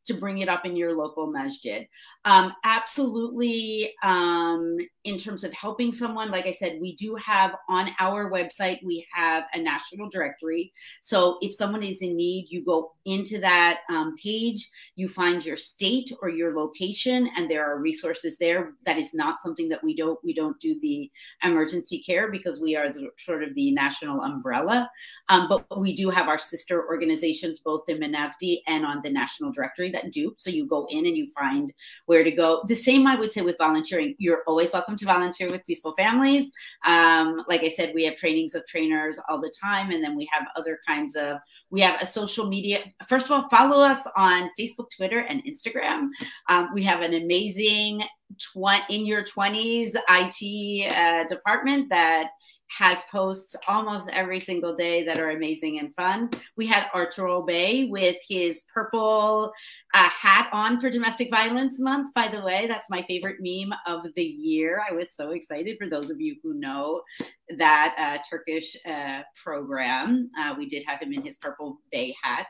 to bring it up in your local masjid. Absolutely. In terms of helping someone, like I said, we do have on our website, we have a national directory. So if someone is in need, you go into that page, you find your state or your location, and there are resources there. That is not something that we don't do the emergency care, because we are sort of the national umbrella. But we do have our sister organizations, both in Manavdi and on the national directory, that do. So you go in and you find where to go. The same, I would say, with volunteering. You're always welcome to volunteer with Peaceful Families. Like I said, we have trainings of trainers all the time. And then we have other kinds of, we have a social media. First of all, follow us on Facebook, Twitter, and Instagram. We have an amazing in your 20s IT department that has posts almost every single day that are amazing and fun. We had Arturo Bay with his purple hat on for Domestic Violence Month, by the way. That's my favorite meme of the year. I was so excited, for those of you who know that Turkish program. We did have him in his purple bay hat.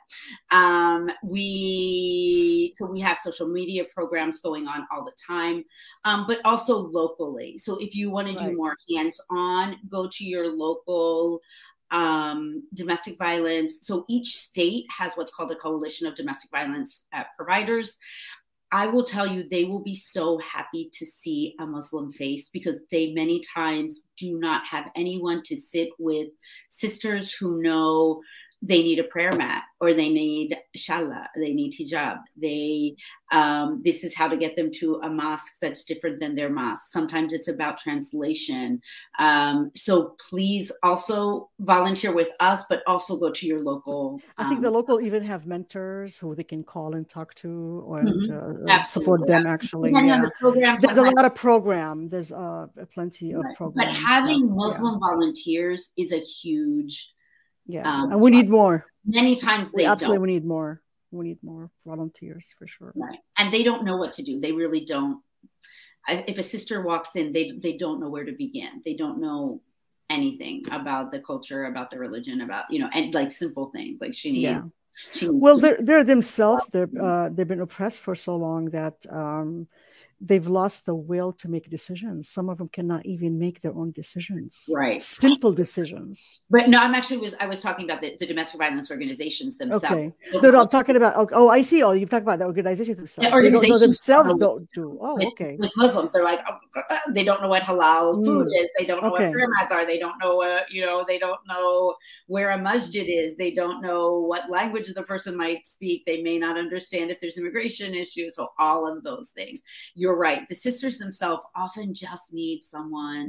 We have social media programs going on all the time, but also locally. So if you want to do more hands-on, go to your local domestic violence. So each state has what's called a coalition of domestic violence providers. I will tell you, they will be so happy to see a Muslim face, because they many times do not have anyone to sit with sisters who know they need a prayer mat, or they need shallah, they need hijab. This is how to get them to a mosque that's different than their mosque. Sometimes it's about translation. So please also volunteer with us, but also go to your local. I think the local even have mentors who they can call and talk to, or support them, actually. Yeah. The program, there's a lot of program. There's plenty of programs. But having Muslim volunteers is a huge... and we need more. Many times we need more. We need more volunteers, for sure. Right. And they don't know what to do. They really don't. If a sister walks in, they don't know where to begin. They don't know anything about the culture, about the religion, about, and like simple things like she needs. Well, they're themselves. They've been oppressed for so long that they've lost the will to make decisions. Some of them cannot even make their own decisions. Right. Simple decisions. But no, I was talking about the domestic violence organizations themselves. Okay. No, I'm talking about, I see. You've talked about the organizations themselves. The organizations themselves don't do. Okay. With Muslims, they're like, they don't know what halal food is. They don't know what prayer mats are. They don't know what, they don't know where a masjid is. They don't know what language the person might speak. They may not understand if there's immigration issues. So all of those things. You're right. The sisters themselves often just need someone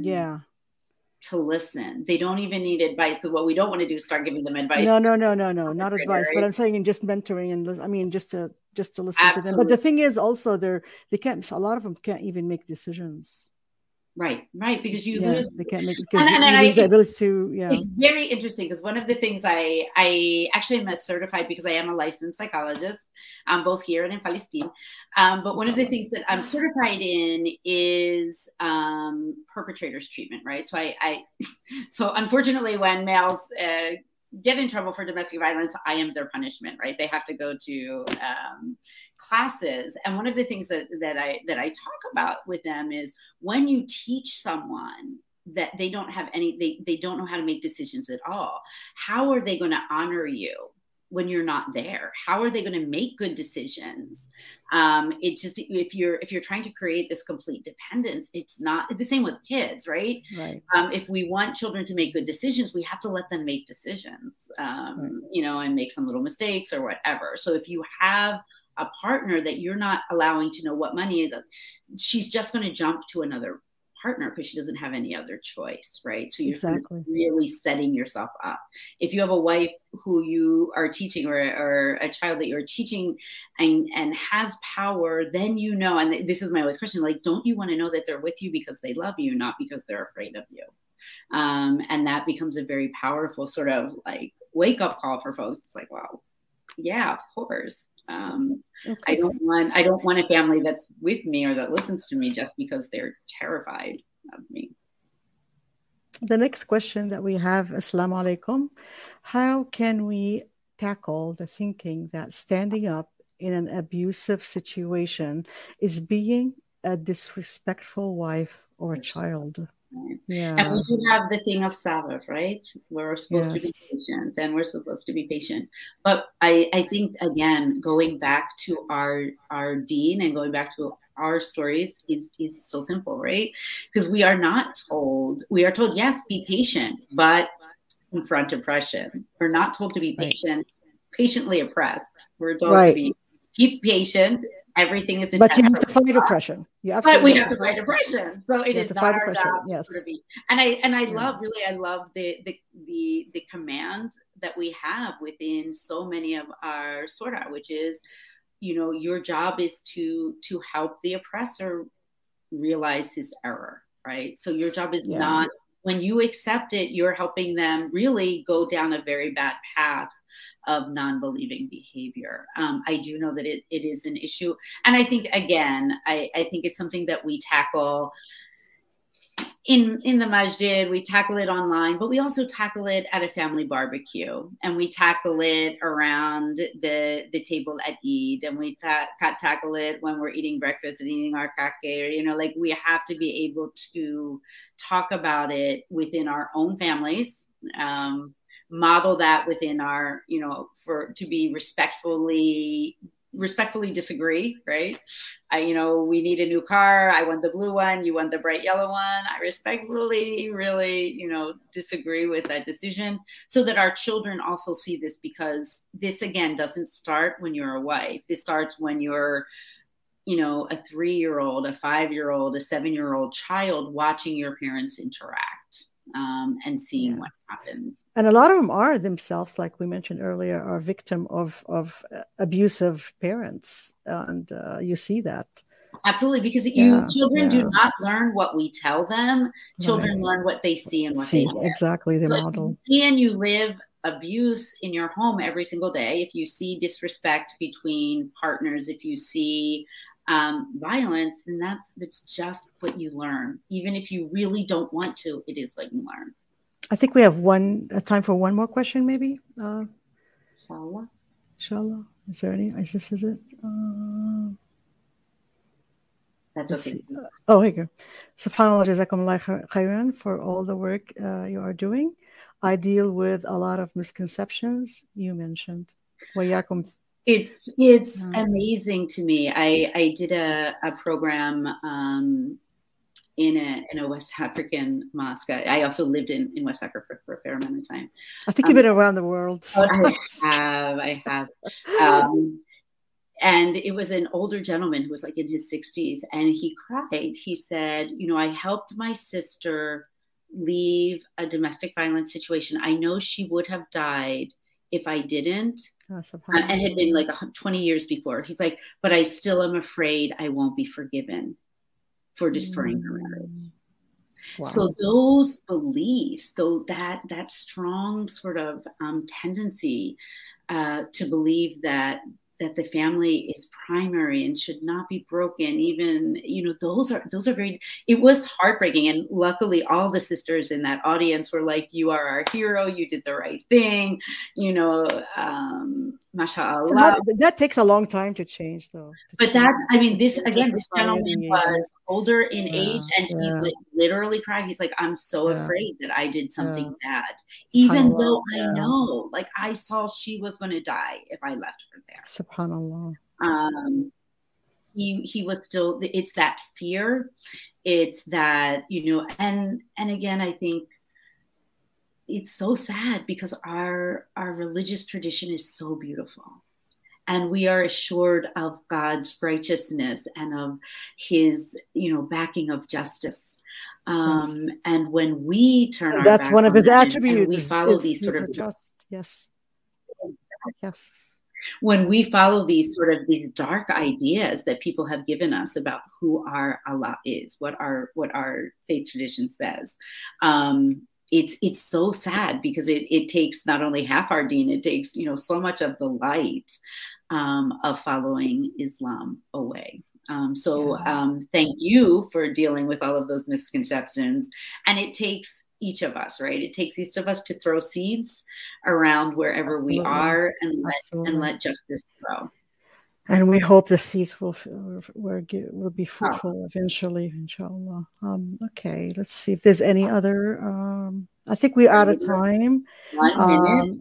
to listen. They don't even need advice, because what we don't want to do is start giving them advice. No, not advice. But I'm saying just mentoring, and just to listen to them. But the thing is also they can't. A lot of them can't even make decisions. Right, because you lose. They can't make it, because you lose the ability to. Yeah, it's very interesting, because one of the things I actually am certified, because I am a licensed psychologist, both here and in Palestine. But one of the things that I'm certified in is perpetrators treatment. Right, so unfortunately, when males get in trouble for domestic violence, I am their punishment, right? They have to go to classes. And one of the things that I talk about with them is, when you teach someone that they don't have they don't know how to make decisions at all, how are they going to honor you when you're not there? How are they going to make good decisions? It's just, if you're trying to create this complete dependence, it's not the same with kids, right? If we want children to make good decisions, we have to let them make decisions, and make some little mistakes or whatever. So if you have a partner that you're not allowing to know what money is, she's just going to jump to another partner because she doesn't have any other choice, right? So you're really setting yourself up. If you have a wife who you are teaching, or a child that you're teaching and has power, then and this is my always question, like, don't you want to know that they're with you because they love you, not because they're afraid of you? And that becomes a very powerful sort of like wake up call for folks. It's like, wow, yeah, of course. I don't want a family that's with me or that listens to me just because they're terrified of me. The next question that we have, Assalamu alaikum. How can we tackle the thinking that standing up in an abusive situation is being a disrespectful wife or a child. Yeah. And we do have the thing of sabr, right? We're supposed to be Yes. patient, and we're supposed to be patient. But I think, again, going back to our deen and going back to our stories is so simple, right? Because we are told, yes, be patient, but confront oppression. We're not told to be patient, patiently oppressed. We're told to keep patient. Everything is but you have to fight oppression. But we have to fight oppression. So it is not our job to yes. sort of be. And I love the command that we have within so many of our surah, which is, your job is to help the oppressor realize his error, right? So your job is not, when you accept it, you're helping them really go down a very bad path of non-believing behavior. I do know that it is an issue. And I think, again, I think it's something that we tackle in the masjid, we tackle it online, but we also tackle it at a family barbecue, and we tackle it around the table at Eid, and we tackle it when we're eating breakfast and eating our kake. Like, we have to be able to talk about it within our own families, model that within our, to be respectfully disagree, right? We need a new car. I want the blue one. You want the bright yellow one. I respectfully really, disagree with that decision, so that our children also see this, because this, again, doesn't start when you're a wife. This starts when you're, a 3-year-old, a 5-year-old, a 7-year-old child watching your parents interact. And seeing what happens. And a lot of them are themselves, like we mentioned earlier, are victim of abusive parents. And you see that. Absolutely, because children do not learn what we tell them. Children learn what they see and what they hear. Exactly, the model. If you see and you live abuse in your home every single day, if you see disrespect between partners, if you see violence, then that's just what you learn. Even if you really don't want to, it is what you learn. I think we have time for one more question, maybe. Inshallah. Is there any? Is it? That's okay. Oh, here you go. SubhanAllah, Jazakumullah khairan for all the work you are doing. I deal with a lot of misconceptions you mentioned. Wayakum. It's amazing to me. I did a program in a West African mosque. I also lived in West Africa for a fair amount of time. I think you've been around the world. I have. And it was an older gentleman who was like in his 60s, and he cried. He said, I helped my sister leave a domestic violence situation. I know she would have died if I didn't. And had been like 20 years before. He's like, but I still am afraid I won't be forgiven for destroying her marriage. Wow. So those beliefs, that strong sort of tendency to believe that the family is primary and should not be broken, even, those are very, it was heartbreaking. And luckily all the sisters in that audience were like, you are our hero. You did the right thing, mashallah. So that takes a long time to change, though. But this gentleman was older in age, and he literally cried. He's like, I'm so afraid that I did something bad, even though I know, like, I saw she was going to die if I left her there. SubhanAllah. He was still, it's that fear. It's that, and again, I think it's so sad because our religious tradition is so beautiful, and we are assured of God's righteousness and of his, backing of justice. And when we turn our that's back one of his attributes. And we follow these sort of yes. When we follow these dark ideas that people have given us about who our Allah is, what our faith tradition says, it's so sad, because it takes not only half our deen, it takes so much of the light of following Islam away. Thank you for dealing with all of those misconceptions. And it takes each of us, right? It takes each of us to throw seeds around wherever we are and let justice grow. And we hope the seeds will be fruitful eventually, inshallah. Okay, let's see if there's any other. I think we're out of time. 1 minute.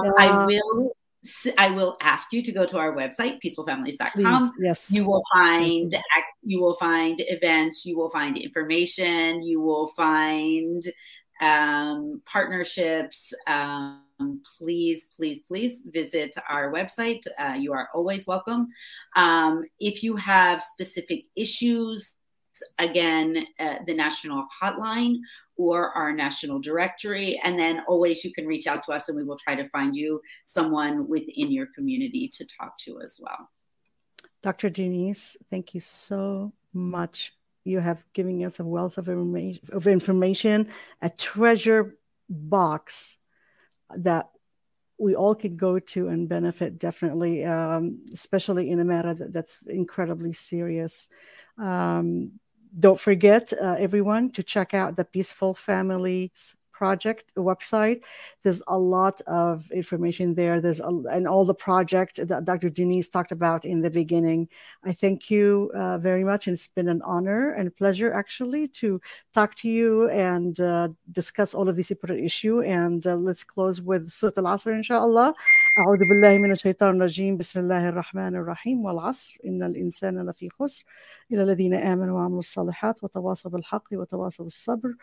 I will ask you to go to our website, peacefulfamilies.com. Please, yes. You will find events, you will find information, you will find partnerships. Please visit our website. You are always welcome. If you have specific issues, again, the national hotline or our national directory, and then always you can reach out to us and we will try to find you someone within your community to talk to as well. Dr. Janice, thank you so much. You have given us a wealth of information, a treasure box that we all can go to and benefit, definitely, especially in a matter that's incredibly serious. Don't forget, everyone, to check out the Peaceful Families Project website. There's a lot of information there. And all the project that Dr. Janice talked about in the beginning. I thank you very much. And it's been an honor and pleasure, actually, to talk to you and discuss all of these important issues. And let's close with Surah Al-Asr, inshallah. أعوذ بالله من الشيطان الرجيم بسم الله الرحمن الرحيم والعصر إن الإنسان لفي خسر إلى الذين آمنوا وعملوا الصالحات وتواصوا بالحق وتواصوا بالصبر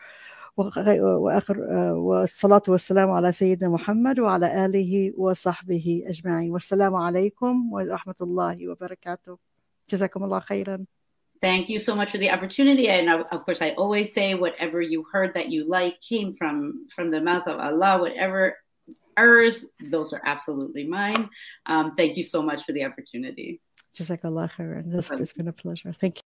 والصلاة والسلام على سيدنا محمد وعلى آله وصحبه أجمعين والسلام عليكم ورحمة الله وبركاته. جزاكم الله خيرا. Thank you so much for the opportunity. And of course, I always say whatever you heard that you like came from the mouth of Allah, whatever errors, those are absolutely mine. Thank you so much for the opportunity. Jazakallah khairan. It's been a pleasure. Thank you.